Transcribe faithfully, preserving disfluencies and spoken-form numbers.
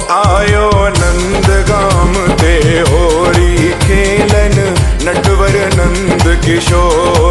आयो नंद गाम ते होरी खेलन नटवर नंद किशोर।